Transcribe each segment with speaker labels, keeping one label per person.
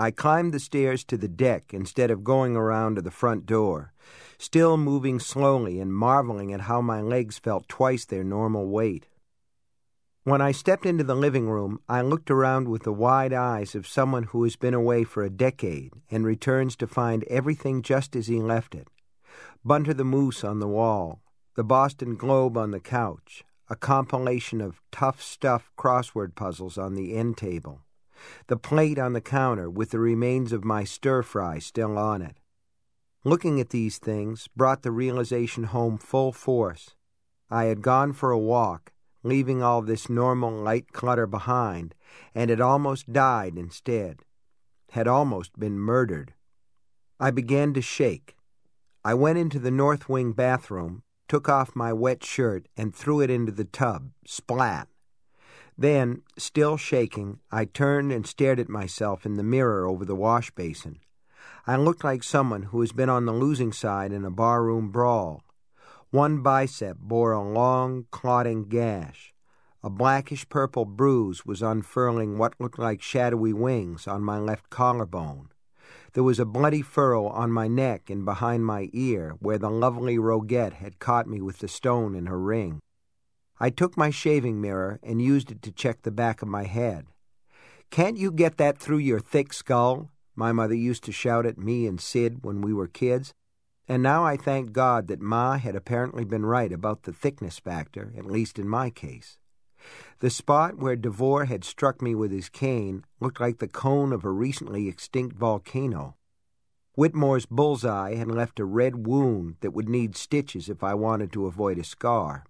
Speaker 1: I climbed the stairs to the deck instead of going around to the front door, still moving slowly and marveling at how my legs felt twice their normal weight. When I stepped into the living room, I looked around with the wide eyes of someone who has been away for a decade and returns to find everything just as he left it. Bunter the Moose on the wall, the Boston Globe on the couch, a compilation of tough stuff crossword puzzles on the end table, the plate on the counter with the remains of my stir-fry still on it. Looking at these things brought the realization home full force. I had gone for a walk, leaving all this normal light clutter behind, and had almost died instead, had almost been murdered. I began to shake. I went into the north wing bathroom, took off my wet shirt, and threw it into the tub, splat. Then, still shaking, I turned and stared at myself in the mirror over the wash basin. I looked like someone who has been on the losing side in a barroom brawl. One bicep bore a long, clotting gash. A blackish-purple bruise was unfurling what looked like shadowy wings on my left collarbone. There was a bloody furrow on my neck and behind my ear where the lovely Roguette had caught me with the stone in her ring. I took my shaving mirror and used it to check the back of my head. "Can't you get that through your thick skull?" my mother used to shout at me and Sid when we were kids. And now I thank God that Ma had apparently been right about the thickness factor, at least in my case. The spot where DeVore had struck me with his cane looked like the cone of a recently extinct volcano. Whitmore's bullseye had left a red wound that would need stitches if I wanted to avoid a scar.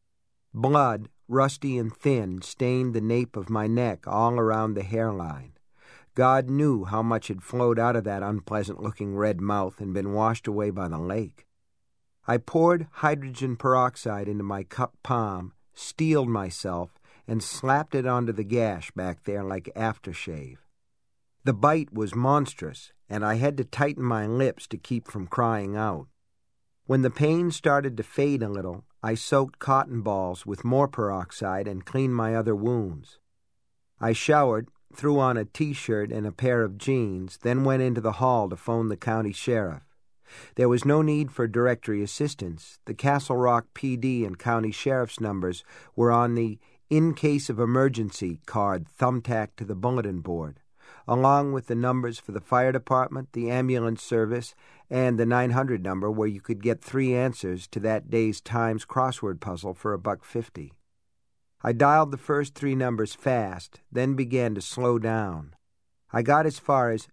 Speaker 1: Blood, rusty and thin, stained the nape of my neck all around the hairline. God knew how much had flowed out of that unpleasant-looking red mouth and been washed away by the lake. I poured hydrogen peroxide into my cupped palm, steeled myself, and slapped it onto the gash back there like aftershave. The bite was monstrous, and I had to tighten my lips to keep from crying out. When the pain started to fade a little, I soaked cotton balls with more peroxide and cleaned my other wounds. I showered, threw on a T-shirt and a pair of jeans, then went into the hall to phone the county sheriff. There was no need for directory assistance. The Castle Rock PD and county sheriff's numbers were on the "in case of emergency" card thumbtacked to the bulletin board, along with the numbers for the fire department, the ambulance service, and the 900 number where you could get 3 answers to that day's Times crossword puzzle for $1.50. I dialed the first 3 numbers fast, then began to slow down. I got as far as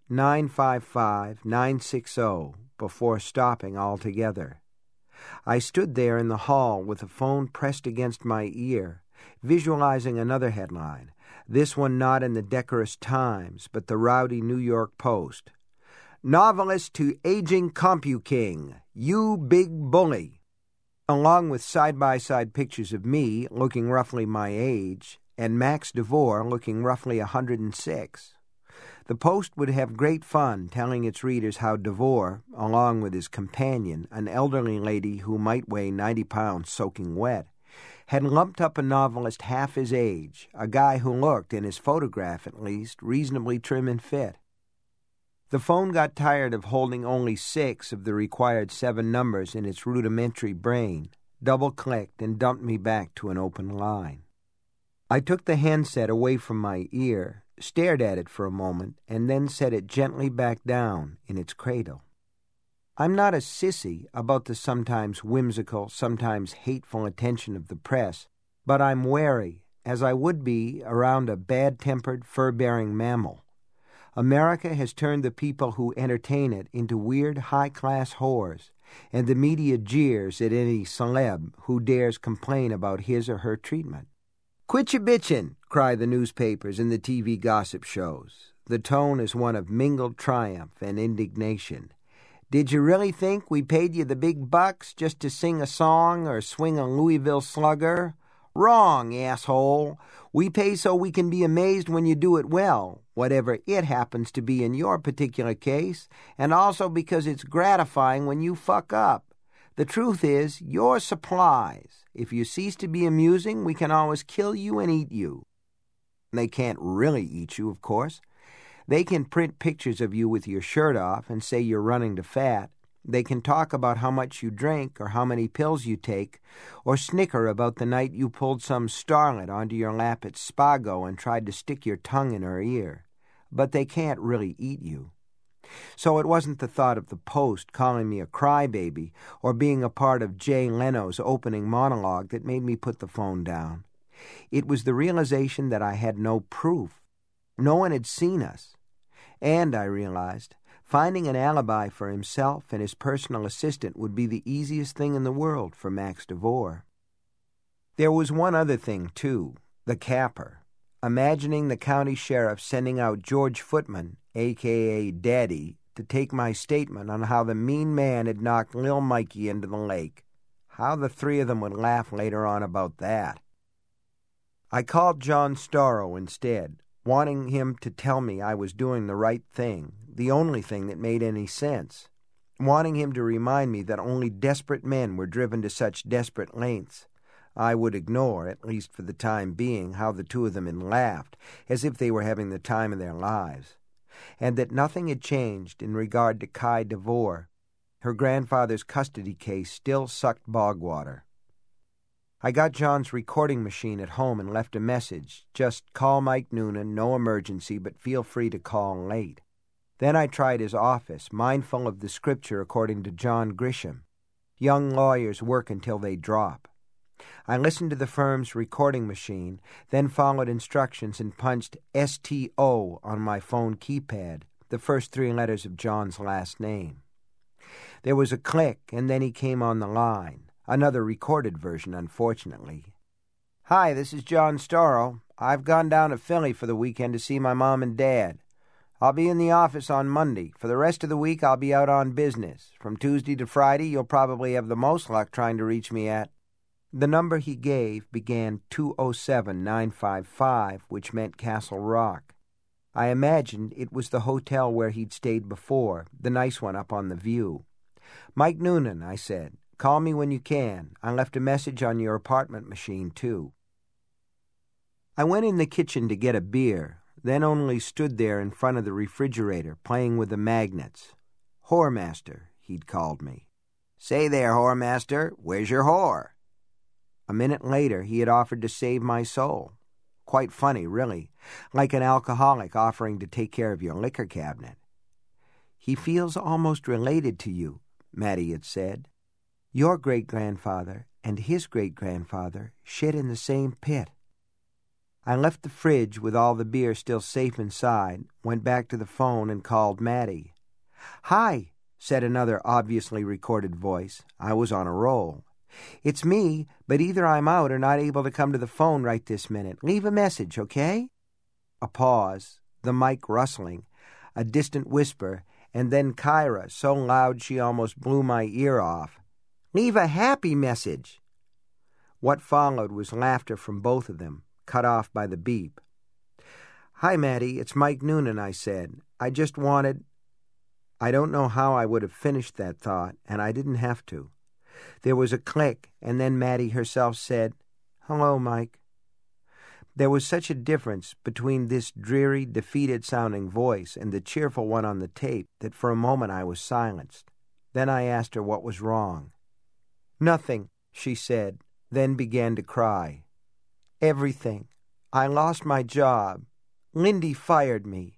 Speaker 1: 955-960 before stopping altogether. I stood there in the hall with the phone pressed against my ear, visualizing another headline, this one not in the decorous Times, but the rowdy New York Post. "Novelist to aging CompuKing, you big bully," along with side-by-side pictures of me looking roughly my age and Max DeVore looking roughly 106. The Post would have great fun telling its readers how DeVore, along with his companion, an elderly lady who might weigh 90 pounds soaking wet, had lumped up a novelist half his age, a guy who looked, in his photograph at least, reasonably trim and fit. The phone got tired of holding only 6 of the required 7 numbers in its rudimentary brain, double-clicked, and dumped me back to an open line. I took the handset away from my ear, stared at it for a moment, and then set it gently back down in its cradle. I'm not a sissy about the sometimes whimsical, sometimes hateful attention of the press, but I'm wary, as I would be around a bad-tempered, fur-bearing mammal. America has turned the people who entertain it into weird, high-class whores, and the media jeers at any celeb who dares complain about his or her treatment. "Quit your bitchin'," cry the newspapers and the TV gossip shows. The tone is one of mingled triumph and indignation. "Did you really think we paid you the big bucks just to sing a song or swing a Louisville slugger? Wrong, asshole. We pay so we can be amazed when you do it well, whatever it happens to be in your particular case, and also because it's gratifying when you fuck up. The truth is, you're supplies. If you cease to be amusing, we can always kill you and eat you." They can't really eat you, of course. They can print pictures of you with your shirt off and say you're running to fat. They can talk about how much you drink or how many pills you take, or snicker about the night you pulled some starlet onto your lap at Spago and tried to stick your tongue in her ear. But they can't really eat you. So it wasn't the thought of the Post calling me a crybaby or being a part of Jay Leno's opening monologue that made me put the phone down. It was the realization that I had no proof. No one had seen us. And, I realized, finding an alibi for himself and his personal assistant would be the easiest thing in the world for Max DeVore. There was one other thing, too, the capper. Imagining the county sheriff sending out George Footman, a.k.a. Daddy, to take my statement on how the mean man had knocked Lil Mikey into the lake. How the three of them would laugh later on about that. I called John Storrow instead, wanting him to tell me I was doing the right thing, the only thing that made any sense, wanting him to remind me that only desperate men were driven to such desperate lengths. I would ignore, at least for the time being, how the two of them had laughed, as if they were having the time of their lives, and that nothing had changed in regard to Kai DeVore. Her grandfather's custody case still sucked bog water. I got John's recording machine at home and left a message. Just call Mike Noonan, no emergency, but feel free to call late. Then I tried his office, mindful of the scripture according to John Grisham. Young lawyers work until they drop. I listened to the firm's recording machine, then followed instructions and punched STO on my phone keypad, the first three letters of John's last name. There was a click, and then he came on the line. Another recorded version, unfortunately. "Hi, this is John Storrow. I've gone down to Philly for the weekend to see my mom and dad. I'll be in the office on Monday. For the rest of the week, I'll be out on business. From Tuesday to Friday, you'll probably have the most luck trying to reach me at..." The number he gave began 207-955, which meant Castle Rock. I imagined it was the hotel where he'd stayed before, the nice one up on the View. "Mike Noonan," I said. "Call me when you can. I left a message on your apartment machine, too." I went in the kitchen to get a beer, then only stood there in front of the refrigerator, playing with the magnets. "Whoremaster," he'd called me. "Say there, Whoremaster, where's your whore?" A minute later, he had offered to save my soul. Quite funny, really, like an alcoholic offering to take care of your liquor cabinet. "He feels almost related to you," Mattie had said. "Your great-grandfather and his great-grandfather shit in the same pit." I left the fridge with all the beer still safe inside, went back to the phone and called Mattie. "Hi," said another obviously recorded voice. I was on a roll. "It's me, but either I'm out or not able to come to the phone right this minute. Leave a message, okay?" A pause, the mic rustling, a distant whisper, and then Kyra, so loud she almost blew my ear off. "Leave a happy message." What followed was laughter from both of them, cut off by the beep. "Hi, Mattie, it's Mike Noonan," I said. "I just wanted..." I don't know how I would have finished that thought, and I didn't have to. There was a click, and then Mattie herself said, "Hello, Mike." There was such a difference between this dreary, defeated-sounding voice and the cheerful one on the tape that for a moment I was silenced. Then I asked her what was wrong. "Nothing," she said, then began to cry. "Everything. I lost my job. Lindy fired me."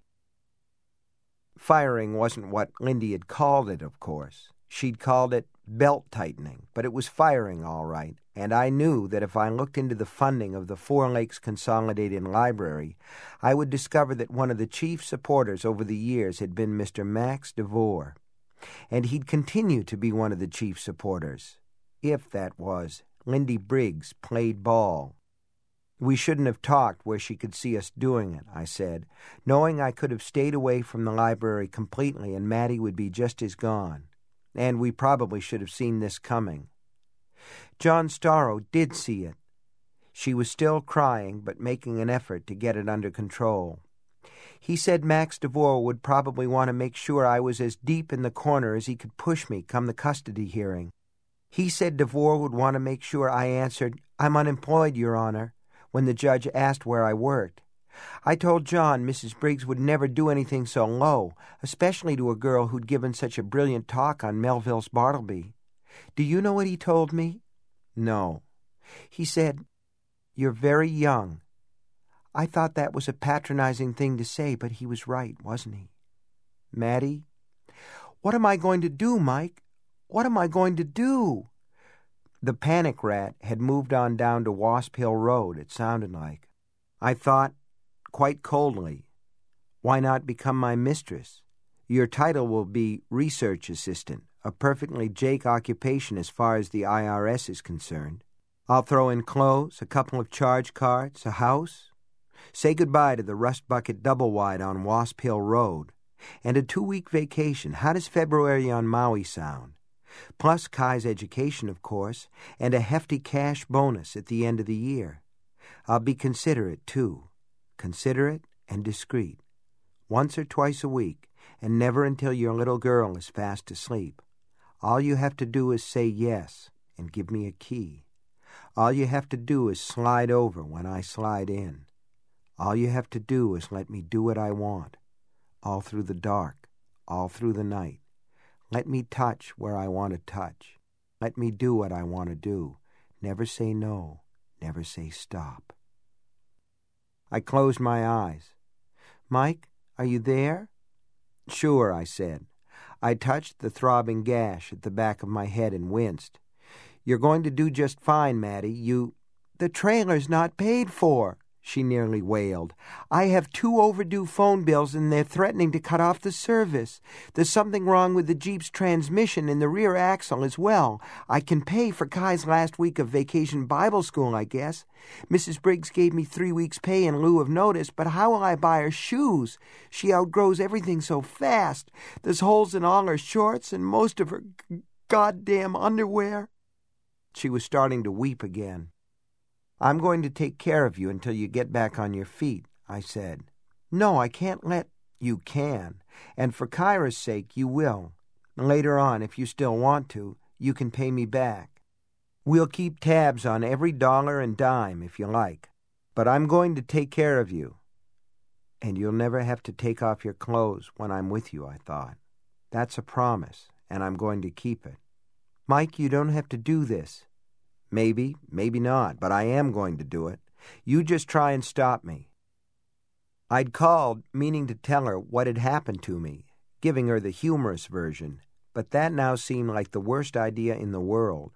Speaker 1: Firing wasn't what Lindy had called it, of course. She'd called it belt-tightening, but it was firing all right, and I knew that if I looked into the funding of the Four Lakes Consolidated Library, I would discover that one of the chief supporters over the years had been Mr. Max DeVore, and he'd continue to be one of the chief supporters, if that was, Lindy Briggs played ball. "We shouldn't have talked where she could see us doing it," I said, knowing I could have stayed away from the library completely and Mattie would be just as gone. And we probably should have seen this coming. John Storrow did see it. She was still crying, but making an effort to get it under control. He said Max DeVore would probably want to make sure I was as deep in the corner as he could push me come the custody hearing. He said DeVore would want to make sure I answered, "I'm unemployed, Your Honor," when the judge asked where I worked. I told John Mrs. Briggs would never do anything so low, especially to a girl who'd given such a brilliant talk on Melville's Bartleby. Do you know what he told me? No. He said, "You're very young." I thought that was a patronizing thing to say, but he was right, wasn't he? Mattie? What am I going to do, Mike? What am I going to do? The panic rat had moved on down to Wasp Hill Road, it sounded like. I thought, quite coldly, why not become my mistress? Your title will be research assistant, a perfectly Jake occupation as far as the IRS is concerned. I'll throw in clothes, a couple of charge cards, a house. Say goodbye to the Rust Bucket Double Wide on Wasp Hill Road. And a 2-week vacation. How does February on Maui sound? Plus Kai's education, of course, and a hefty cash bonus at the end of the year. I'll be considerate, too. Considerate and discreet. Once or twice a week, and never until your little girl is fast asleep. All you have to do is say yes and give me a key. All you have to do is slide over when I slide in. All you have to do is let me do what I want. All through the dark, all through the night. Let me touch where I want to touch. Let me do what I want to do. Never say no. Never say stop. I closed my eyes. Mike, are you there? Sure, I said. I touched the throbbing gash at the back of my head and winced. You're going to do just fine, Mattie. The trailer's not paid for, she nearly wailed. I have 2 overdue phone bills and they're threatening to cut off the service. There's something wrong with the Jeep's transmission and the rear axle as well. I can pay for Kai's last week of vacation Bible school, I guess. Mrs. Briggs gave me 3 weeks' pay in lieu of notice, but how will I buy her shoes? She outgrows everything so fast. There's holes in all her shorts and most of her goddamn underwear. She was starting to weep again. I'm going to take care of you until you get back on your feet, I said. No, I can't let... You can. And for Kyra's sake, you will. Later on, if you still want to, you can pay me back. We'll keep tabs on every dollar and dime, if you like. But I'm going to take care of you. And you'll never have to take off your clothes when I'm with you, I thought. That's a promise, and I'm going to keep it. Mike, you don't have to do this. Maybe, maybe not, but I am going to do it. You just try and stop me. I'd called, meaning to tell her what had happened to me, giving her the humorous version, but that now seemed like the worst idea in the world.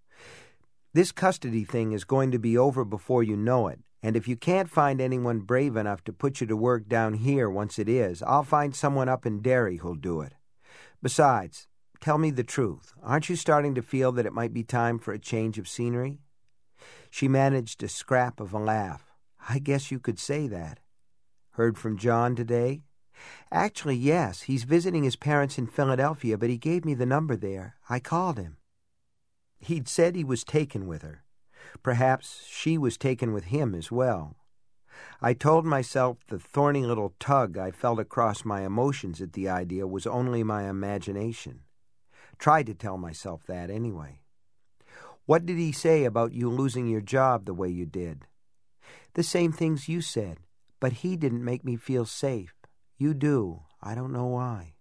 Speaker 1: This custody thing is going to be over before you know it, and if you can't find anyone brave enough to put you to work down here once it is, I'll find someone up in Derry who'll do it. Besides, tell me the truth. Aren't you starting to feel that it might be time for a change of scenery? She managed a scrap of a laugh. I guess you could say that. Heard from John today? Actually, yes. He's visiting his parents in Philadelphia, but he gave me the number there. I called him. He'd said he was taken with her. Perhaps she was taken with him as well. I told myself the thorny little tug I felt across my emotions at the idea was only my imagination. Tried to tell myself that anyway. What did he say about you losing your job the way you did? The same things you said, but he didn't make me feel safe. You do. I don't know why.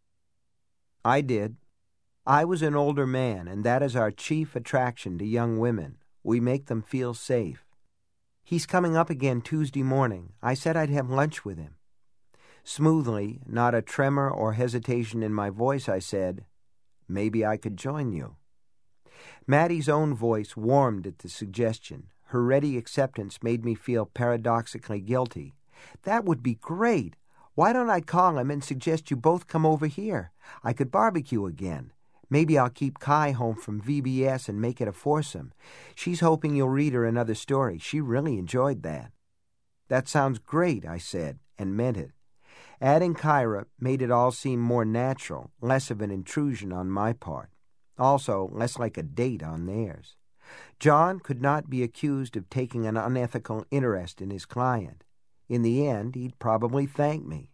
Speaker 1: I did. I was an older man, and that is our chief attraction to young women. We make them feel safe. He's coming up again Tuesday morning. I said I'd have lunch with him. Smoothly, not a tremor or hesitation in my voice, I said, maybe I could join you. Mattie's own voice warmed at the suggestion. Her ready acceptance made me feel paradoxically guilty. That would be great. Why don't I call him and suggest you both come over here? I could barbecue again. Maybe I'll keep Kai home from VBS and make it a foursome. She's hoping you'll read her another story. She really enjoyed that. That sounds great, I said, and meant it. Adding Kyra made it all seem more natural, less of an intrusion on my part. Also, less like a date on theirs. John could not be accused of taking an unethical interest in his client. In the end, he'd probably thank me.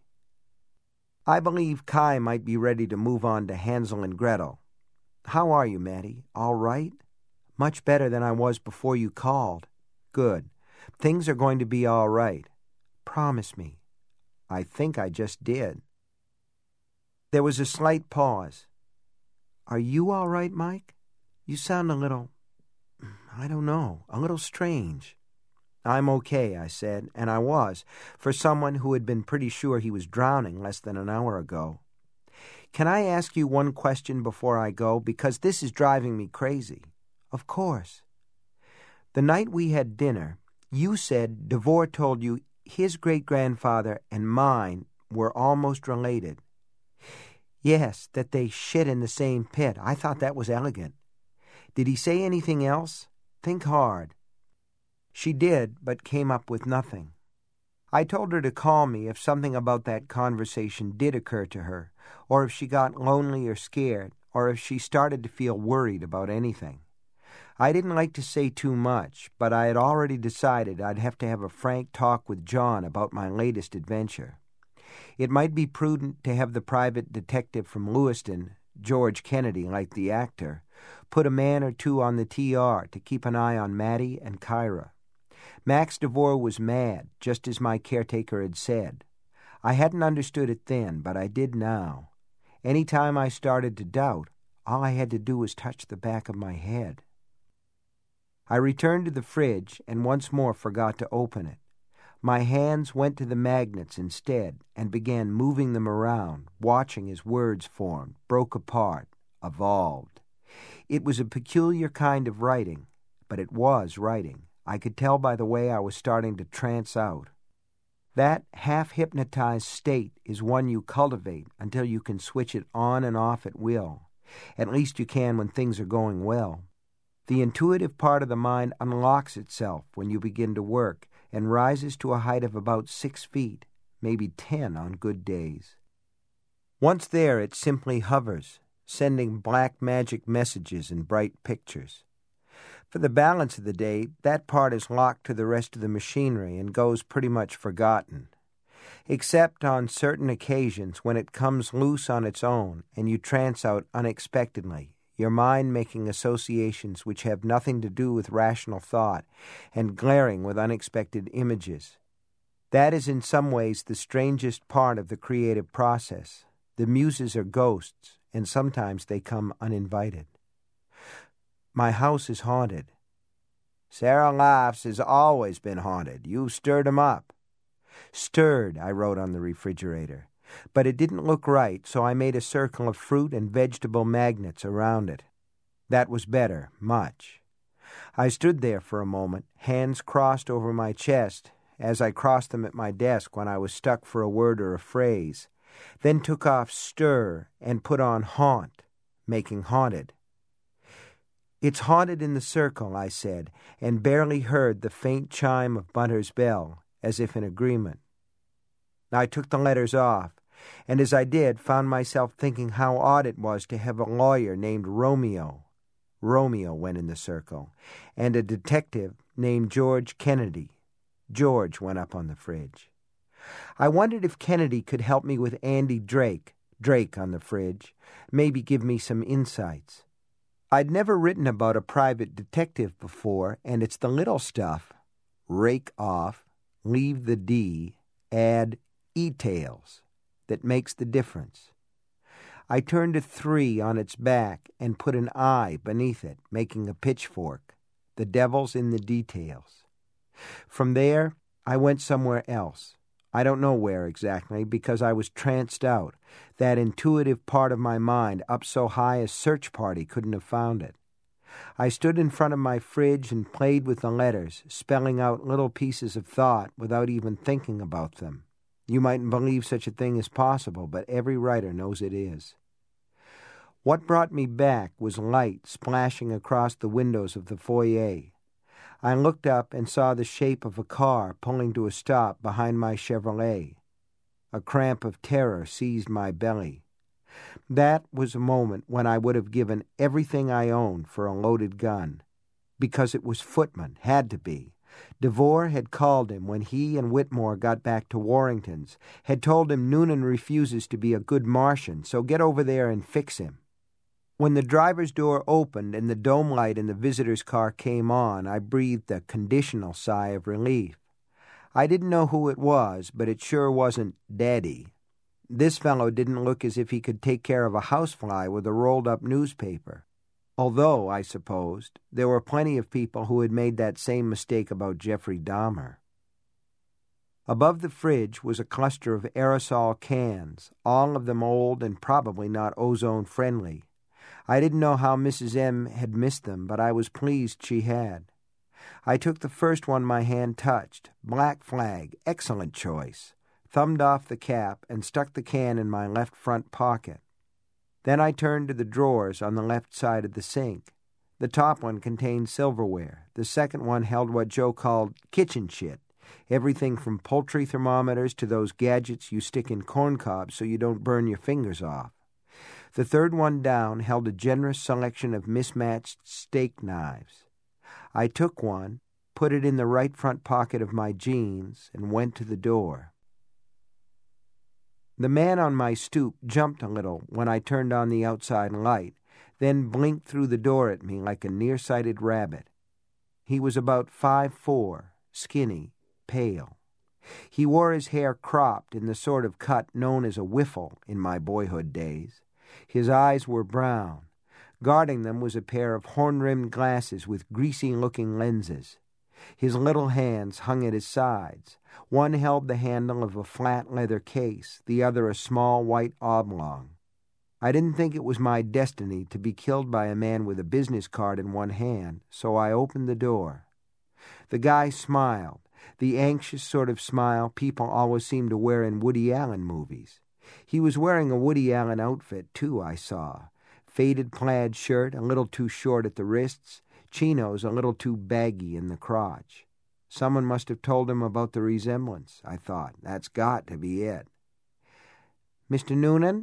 Speaker 1: I believe Kai might be ready to move on to Hansel and Gretel. How are you, Mattie? All right? Much better than I was before you called. Good. Things are going to be all right. Promise me." I think I just did. There was a slight pause. "Are you all right, Mike? You sound a little, I don't know, a little strange." "I'm okay," I said, and I was, for someone who had been pretty sure he was drowning less than an hour ago. "Can I ask you one question before I go? Because this is driving me crazy." "Of course." "The night we had dinner, you said Devore told you his great-grandfather and mine were almost related." "Yes, that they shit in the same pit. I thought that was elegant." "Did he say anything else? Think hard." She did, but came up with nothing. I told her to call me if something about that conversation did occur to her, or if she got lonely or scared, or if she started to feel worried about anything. I didn't like to say too much, but I had already decided I'd have to have a frank talk with John about my latest adventure. It might be prudent to have the private detective from Lewiston, George Kennedy like the actor, put a man or two on the TR to keep an eye on Mattie and Kyra. Max Devore was mad, just as my caretaker had said. I hadn't understood it then, but I did now. Any time I started to doubt, all I had to do was touch the back of my head. I returned to the fridge and once more forgot to open it. My hands went to the magnets instead and began moving them around, watching as words formed, broke apart, evolved. It was a peculiar kind of writing, but it was writing. I could tell by the way I was starting to trance out. That half-hypnotized state is one you cultivate until you can switch it on and off at will. At least you can when things are going well. The intuitive part of the mind unlocks itself when you begin to work and rises to a height of about 6 feet, maybe 10 on good days. Once there, it simply hovers, sending black magic messages and bright pictures. For the balance of the day, that part is locked to the rest of the machinery and goes pretty much forgotten, except on certain occasions when it comes loose on its own and you trance out unexpectedly, your mind making associations which have nothing to do with rational thought and glaring with unexpected images. That is in some ways the strangest part of the creative process. The muses are ghosts, and sometimes they come uninvited. My house is haunted. Sarah laughs has always been haunted. You stirred 'em up. Stirred, I wrote on the refrigerator. But it didn't look right, so I made a circle of fruit and vegetable magnets around it. That was better, much. I stood there for a moment, hands crossed over my chest, as I crossed them at my desk when I was stuck for a word or a phrase, then took off stir and put on haunt, making haunted. It's haunted in the circle, I said, and barely heard the faint chime of Bunter's bell, as if in agreement. I took the letters off, and as I did, found myself thinking how odd it was to have a lawyer named Romeo. Romeo went in the circle, and a detective named George Kennedy. George went up on the fridge. I wondered if Kennedy could help me with Andy Drake on the fridge, maybe give me some insights. I'd never written about a private detective before, and it's the little stuff. Rake off, leave the D, add e-tails, that makes the difference. I turned a 3 on its back and put an I beneath it, making a pitchfork. The devil's in the details. From there, I went somewhere else. I don't know where exactly, because I was tranced out. That intuitive part of my mind up so high a search party couldn't have found it. I stood in front of my fridge and played with the letters, spelling out little pieces of thought without even thinking about them. You mightn't believe such a thing is possible, but every writer knows it is. What brought me back was light splashing across the windows of the foyer. I looked up and saw the shape of a car pulling to a stop behind my Chevrolet. A cramp of terror seized my belly. That was a moment when I would have given everything I owned for a loaded gun. Because it was Footman, had to be. Devore had called him when he and Whitmore got back to Warrington's, had told him Noonan refuses to be a good Martian, so get over there and fix him. When the driver's door opened and the dome light in the visitor's car came on, I breathed a conditional sigh of relief. I didn't know who it was, but it sure wasn't Daddy. This fellow didn't look as if he could take care of a housefly with a rolled-up newspaper. Although, I supposed, there were plenty of people who had made that same mistake about Jeffrey Dahmer. Above the fridge was a cluster of aerosol cans, all of them old and probably not ozone-friendly. I didn't know how Mrs. M had missed them, but I was pleased she had. I took the first one my hand touched. Black Flag, excellent choice. Thumbed off the cap and stuck the can in my left front pocket. Then I turned to the drawers on the left side of the sink. The top one contained silverware. The second one held what Joe called kitchen shit, everything from poultry thermometers to those gadgets you stick in corn cobs so you don't burn your fingers off. The third one down held a generous selection of mismatched steak knives. I took one, put it in the right front pocket of my jeans, and went to the door. The man on my stoop jumped a little when I turned on the outside light, then blinked through the door at me like a nearsighted rabbit. He was about 5'4", skinny, pale. He wore his hair cropped in the sort of cut known as a whiffle in my boyhood days. His eyes were brown. Guarding them was a pair of horn-rimmed glasses with greasy-looking lenses. His little hands hung at his sides. One held the handle of a flat leather case, the other a small white oblong. I didn't think it was my destiny to be killed by a man with a business card in one hand, so I opened the door. The guy smiled, the anxious sort of smile people always seem to wear in Woody Allen movies. He was wearing a Woody Allen outfit, too, I saw. Faded plaid shirt, a little too short at the wrists, chinos a little too baggy in the crotch. Someone must have told him about the resemblance, I thought. That's got to be it. "Mr. Noonan?"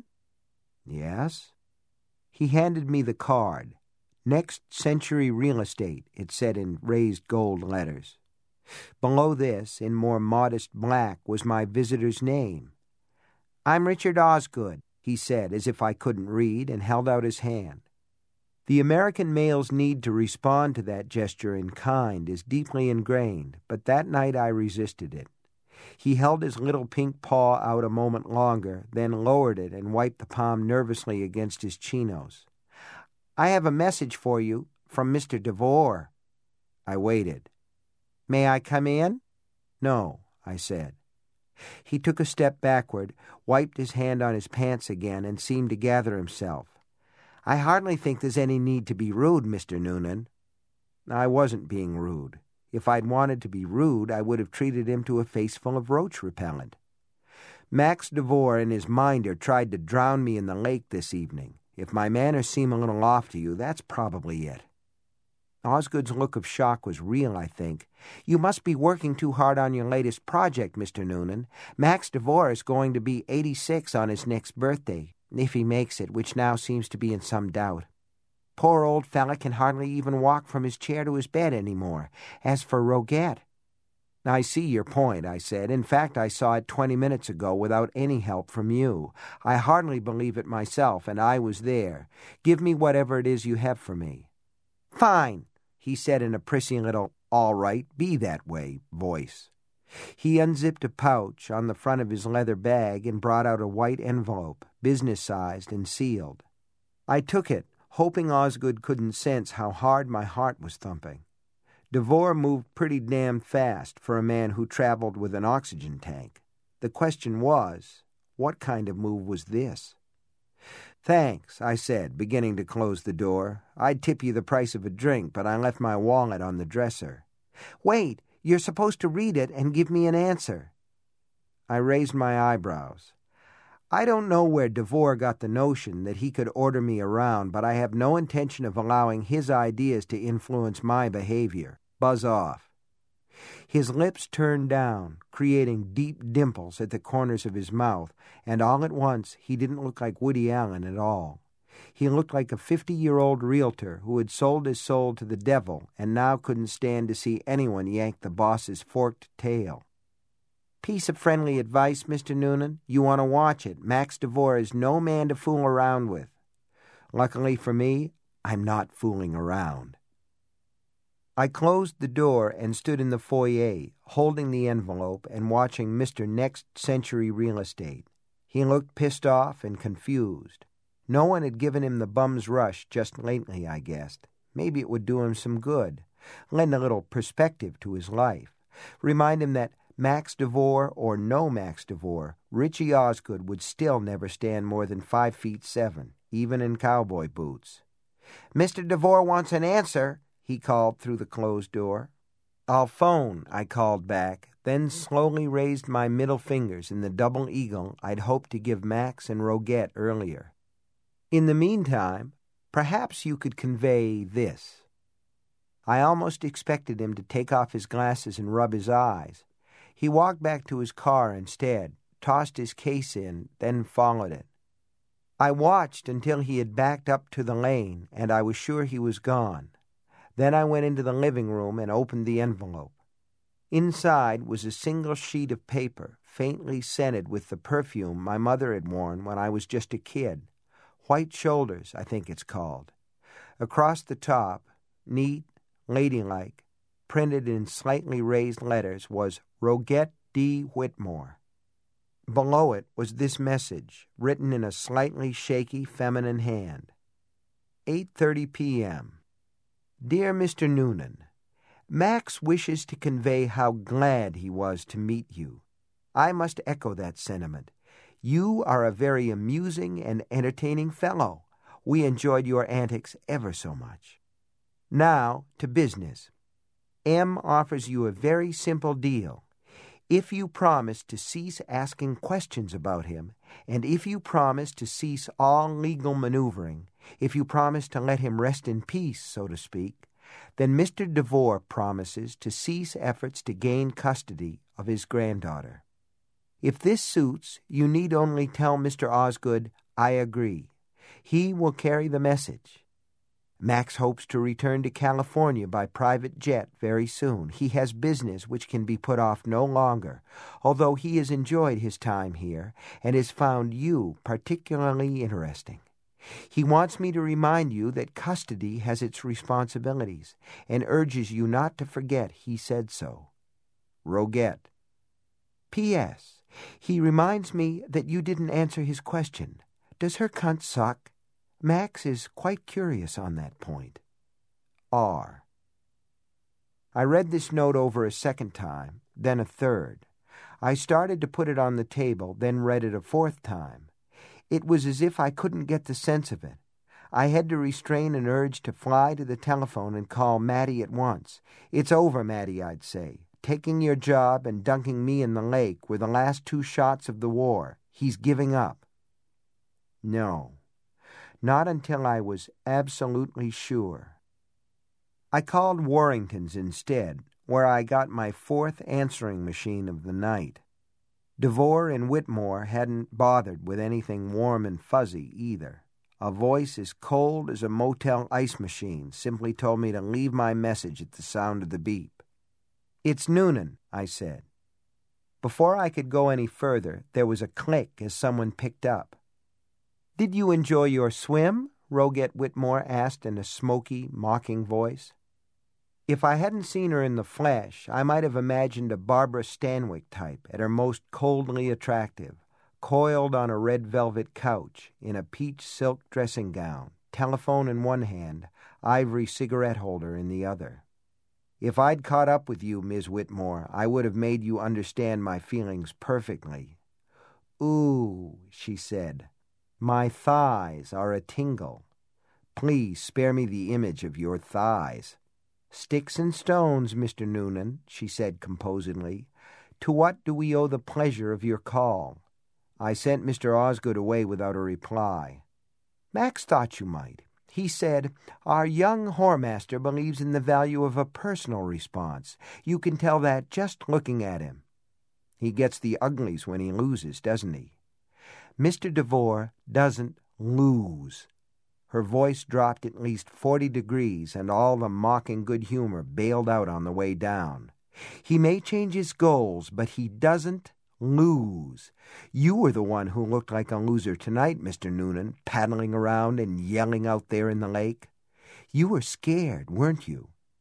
Speaker 1: "Yes?" He handed me the card. "Next Century Real Estate," it said in raised gold letters. Below this, in more modest black, was my visitor's name. "I'm Richard Osgood," he said, as if I couldn't read, and held out his hand. The American male's need to respond to that gesture in kind is deeply ingrained, but that night I resisted it. He held his little pink paw out a moment longer, then lowered it and wiped the palm nervously against his chinos. "I have a message for you from Mr. DeVore." I waited. "May I come in?" "No," I said. He took a step backward, wiped his hand on his pants again, and seemed to gather himself. "I hardly think there's any need to be rude, Mr. Noonan." I wasn't being rude. If I'd wanted to be rude, I would have treated him to a face full of roach repellent. Max DeVore and his minder tried to drown me in the lake this evening. If my manners seem a little off to you, that's probably it. Osgood's look of shock was real, I think. "You must be working too hard on your latest project, Mr. Noonan. Max DeVore is going to be 86 on his next birthday, if he makes it, which now seems to be in some doubt. Poor old fella can hardly even walk from his chair to his bed anymore. As for Roget—" "I see your point," I said. "In fact, I saw it 20 minutes ago without any help from you. I hardly believe it myself, and I was there. Give me whatever it is you have for me." "Fine," he said in a prissy little "all right, be that way" voice. He unzipped a pouch on the front of his leather bag and brought out a white envelope, business-sized and sealed. I took it, hoping Osgood couldn't sense how hard my heart was thumping. DeVore moved pretty damn fast for a man who traveled with an oxygen tank. The question was, what kind of move was this? "Thanks," I said, beginning to close the door. "I'd tip you the price of a drink, but I left my wallet on the dresser." "Wait, you're supposed to read it and give me an answer." I raised my eyebrows. I don't know where DeVore got the notion that he could order me around, but I have no intention of allowing his ideas to influence my behavior. Buzz off. His lips turned down, creating deep dimples at the corners of his mouth, and all at once he didn't look like Woody Allen at all. He looked like a 50-year-old realtor who had sold his soul to the devil and now couldn't stand to see anyone yank the boss's forked tail. "Piece of friendly advice, Mr. Noonan. You want to watch it. Max DeVore is no man to fool around with." Luckily for me, I'm not fooling around. I closed the door and stood in the foyer, holding the envelope and watching Mr. Next Century Real Estate. He looked pissed off and confused. No one had given him the bum's rush just lately, I guessed. Maybe it would do him some good, lend a little perspective to his life, remind him that Max DeVore or no Max DeVore, Richie Osgood would still never stand more than 5'7", even in cowboy boots. "Mr. DeVore wants an answer," he called through the closed door. "I'll phone," I called back, then slowly raised my middle fingers in the double eagle I'd hoped to give Max and Roguette earlier. "In the meantime, perhaps you could convey this." I almost expected him to take off his glasses and rub his eyes. He walked back to his car instead, tossed his case in, then followed it. I watched until he had backed up to the lane, and I was sure he was gone. Then I went into the living room and opened the envelope. Inside was a single sheet of paper, faintly scented with the perfume my mother had worn when I was just a kid. White Shoulders, I think it's called. Across the top, neat, ladylike, printed in slightly raised letters, was Roguette D. Whitmore. Below it was this message, written in a slightly shaky feminine hand. 8:30 p.m. Dear Mr. Noonan, Max wishes to convey how glad he was to meet you. I must echo that sentiment. You are a very amusing and entertaining fellow. We enjoyed your antics ever so much. Now to business. M offers you a very simple deal. If you promise to cease asking questions about him, and if you promise to cease all legal maneuvering, if you promise to let him rest in peace, so to speak, then Mr. DeVore promises to cease efforts to gain custody of his granddaughter. If this suits, you need only tell Mr. Osgood, I agree. He will carry the message. Max hopes to return to California by private jet very soon. He has business which can be put off no longer, although he has enjoyed his time here and has found you particularly interesting. He wants me to remind you that custody has its responsibilities and urges you not to forget he said so. Roguette. P.S. He reminds me that you didn't answer his question. Does her cunt suck? Max is quite curious on that point. R. I read this note over a second time, then a third. I started to put it on the table, then read it a fourth time. It was as if I couldn't get the sense of it. I had to restrain an urge to fly to the telephone and call Mattie at once. It's over, Mattie, I'd say. Taking your job and dunking me in the lake were the last 2 shots of the war. He's giving up. No, not until I was absolutely sure. I called Warrington's instead, where I got my 4th answering machine of the night. DeVore and Whitmore hadn't bothered with anything warm and fuzzy either. A voice as cold as a motel ice machine simply told me to leave my message at the sound of the beep. It's Noonan, I said. Before I could go any further, there was a click as someone picked up. Did you enjoy your swim? Roguette Whitmore asked in a smoky, mocking voice. If I hadn't seen her in the flesh, I might have imagined a Barbara Stanwyck type at her most coldly attractive, coiled on a red velvet couch, in a peach silk dressing gown, telephone in one hand, ivory cigarette holder in the other. If I'd caught up with you, Ms. Whitmore, I would have made you understand my feelings perfectly. Ooh, she said, my thighs are a-tingle. Please spare me the image of your thighs. Sticks and stones, Mr. Noonan, she said composedly. To what do we owe the pleasure of your call? I sent Mr. Osgood away without a reply. Max thought you might. He said, our young whoremaster believes in the value of a personal response. You can tell that just looking at him. He gets the uglies when he loses, doesn't he? Mr. DeVore doesn't lose. Her voice dropped at least 40 degrees, and all the mocking good humor bailed out on the way down. He may change his goals, but he doesn't lose. You were the one who looked like a loser tonight, Mr. Noonan, paddling around and yelling out there in the lake. You were scared, weren't you?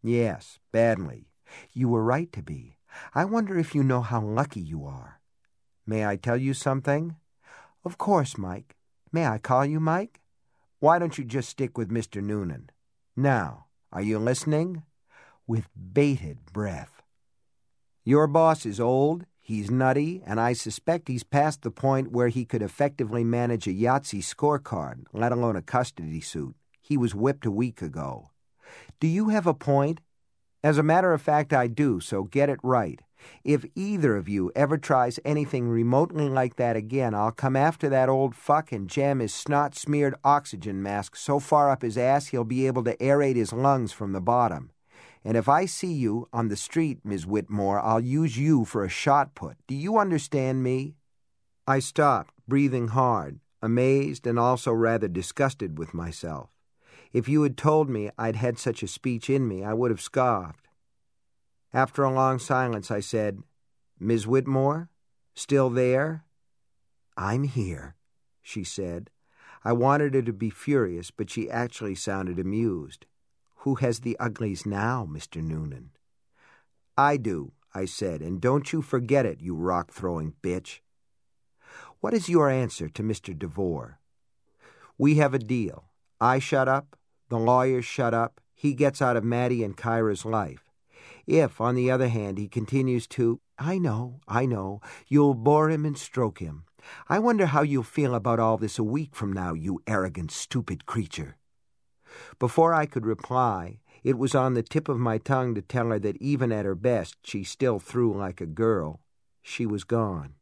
Speaker 1: Yes, badly. You were right to be. I wonder if you know how lucky you are. May I tell you something? Of course, Mike. May I call you Mike? Why don't you just stick with Mr. Noonan? Now, are you listening? With bated breath. Your boss is old, he's nutty, and I suspect he's past the point where he could effectively manage a Yahtzee scorecard, let alone a custody suit. He was whipped a week ago. Do you have a point? As a matter of fact, I do, so get it right. If either of you ever tries anything remotely like that again, I'll come after that old fuck and jam his snot-smeared oxygen mask so far up his ass he'll be able to aerate his lungs from the bottom. And if I see you on the street, Ms. Whitmore, I'll use you for a shot put. Do you understand me? I stopped, breathing hard, amazed and also rather disgusted with myself. If you had told me I'd had such a speech in me, I would have scoffed. After a long silence, I said, Ms. Whitmore, still there? I'm here, she said. I wanted her to be furious, but she actually sounded amused. Who has the uglies now, Mr. Noonan? I do, I said, and don't you forget it, you rock-throwing bitch. What is your answer to Mr. DeVore? We have a deal. I shut up, the lawyers shut up, he gets out of Maddie and Kyra's life. If, on the other hand, he continues to, I know, you'll bore him and stroke him. I wonder how you'll feel about all this a week from now, you arrogant, stupid creature. Before I could reply, it was on the tip of my tongue to tell her that even at her best she still threw like a girl. She was gone.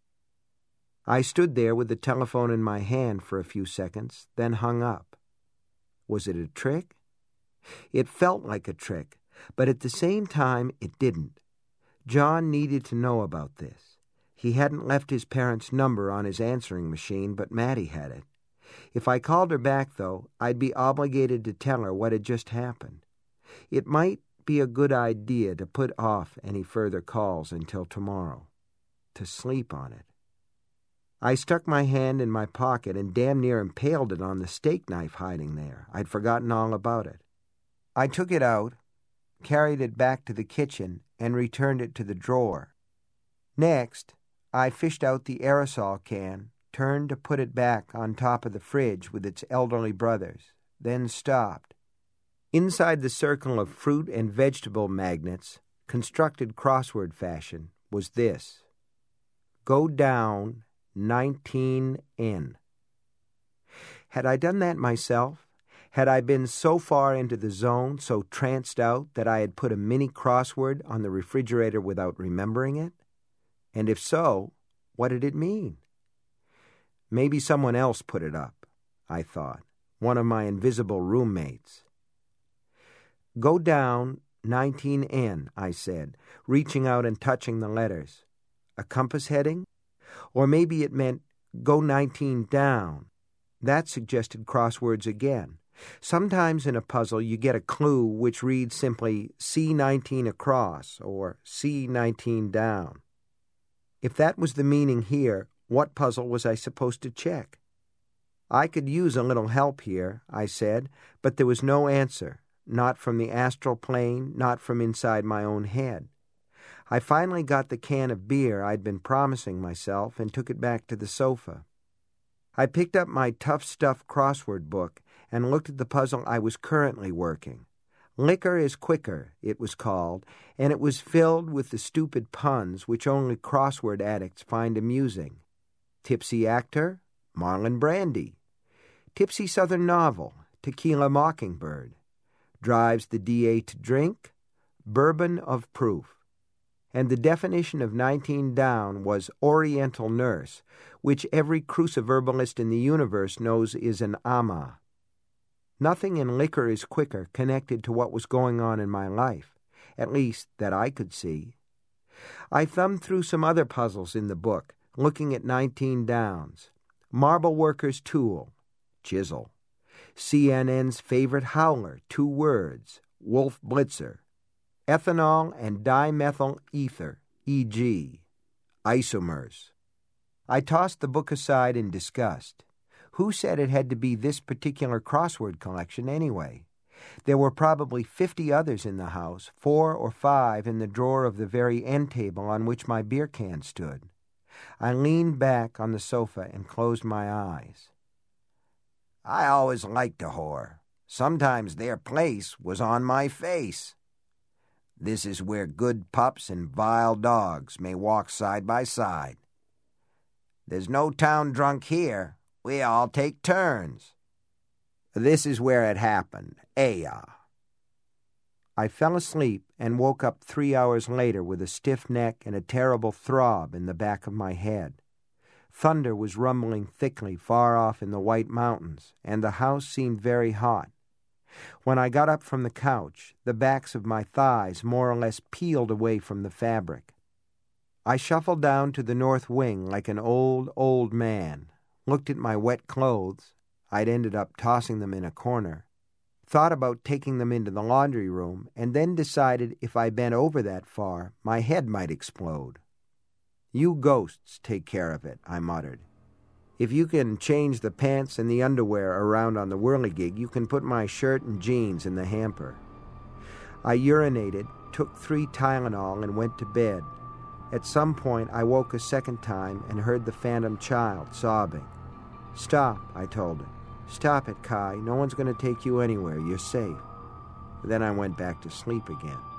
Speaker 1: I stood there with the telephone in my hand for a few seconds, then hung up. Was it a trick? It felt like a trick, but at the same time it didn't. John needed to know about this. He hadn't left his parents' number on his answering machine, but Maddie had it. If I called her back, though, I'd be obligated to tell her what had just happened. It might be a good idea to put off any further calls until tomorrow, to sleep on it. I stuck my hand in my pocket and damn near impaled it on the steak knife hiding there. I'd forgotten all about it. I took it out, carried it back to the kitchen, and returned it to the drawer. Next, I fished out the aerosol can, turned to put it back on top of the fridge with its elderly brothers, then stopped. Inside the circle of fruit and vegetable magnets, constructed crossword fashion, was this: Go down 19N. Had I done that myself? Had I been so far into the zone, so tranced out, that I had put a mini crossword on the refrigerator without remembering it? And if so, what did it mean? Maybe someone else put it up, I thought, one of my invisible roommates. Go down 19N, I said, reaching out and touching the letters. A compass heading? Or maybe it meant go 19 down. That suggested crosswords again. Sometimes in a puzzle you get a clue which reads simply C19 across or C19 down. If that was the meaning here, what puzzle was I supposed to check? I could use a little help here, I said, but there was no answer, not from the astral plane, not from inside my own head. I finally got the can of beer I'd been promising myself and took it back to the sofa. I picked up my Tough Stuff crossword book and looked at the puzzle I was currently working. Liquor is Quicker, it was called, and it was filled with the stupid puns which only crossword addicts find amusing. Tipsy actor, Marlon Brandy. Tipsy Southern novel, Tequila Mockingbird. Drives the DA to drink, Bourbon of Proof. And the definition of 19 down was Oriental nurse, which every cruciverbalist in the universe knows is an ama. Nothing in Liquor is Quicker connected to what was going on in my life, at least that I could see. I thumbed through some other puzzles in the book, looking at 19 downs. Marble Worker's Tool, chisel. CNN's favorite howler, 2 words, Wolf Blitzer. Ethanol and dimethyl ether, e.g., isomers. I tossed the book aside in disgust. Who said it had to be this particular crossword collection anyway? There were probably 50 others in the house, 4 or 5 in the drawer of the very end table on which my beer can stood. I leaned back on the sofa and closed my eyes. I always liked a whore. Sometimes their place was on my face. This is where good pups and vile dogs may walk side by side. There's no town drunk here. We all take turns. This is where it happened. Aya. I fell asleep and woke up 3 hours later with a stiff neck and a terrible throb in the back of my head. Thunder was rumbling thickly far off in the White Mountains, and the house seemed very hot. When I got up from the couch, the backs of my thighs more or less peeled away from the fabric. I shuffled down to the north wing like an old man, looked at my wet clothes — I'd ended up tossing them in a corner — thought about taking them into the laundry room, and then decided if I bent over that far, my head might explode. You ghosts take care of it, I muttered. If you can change the pants and the underwear around on the whirligig, you can put my shirt and jeans in the hamper. I urinated, took 3 Tylenol, and went to bed. At some point, I woke a second time and heard the phantom child sobbing. Stop, I told her. Stop it, Kai. No one's going to take you anywhere. You're safe. Then I went back to sleep again.